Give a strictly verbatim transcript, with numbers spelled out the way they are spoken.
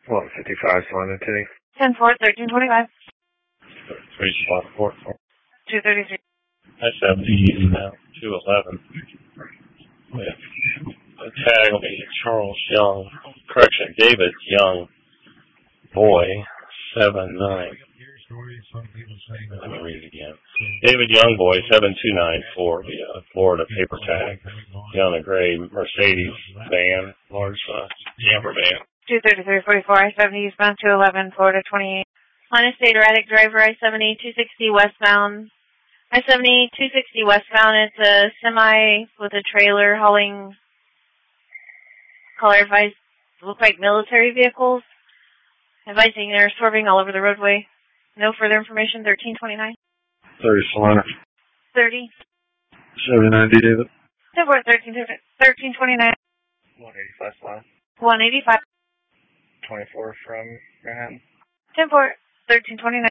one fifty-five, Solana Titty. ten four, thirteen twenty-five. Three spot four. two thirty-three. I seventy now. two eleven. With the tag will be Charles Young. Correction, David Young. Boy, seven nine. Let me read it again. David Young Boy, seven two nine for the uh, Florida paper tag. Young a gray Mercedes van, large uh, camper van. two thirty-three forty-four, I seventy eastbound, two eleven, Florida twenty-eight. Honda State erratic driver, I seventy, two sixty westbound. I seventy, two sixty westbound. It's a semi with a trailer hauling, color advice, look like military vehicles. Advising they're swerving all over the roadway. No further information, thirteen twenty-nine. thirty, Solana. thirty. seven ninety, David. ten four, thirteen twenty-nine. one eighty-five, Solana. one eighty-five. twenty-four from Manhattan. ten four, thirteen twenty-nine.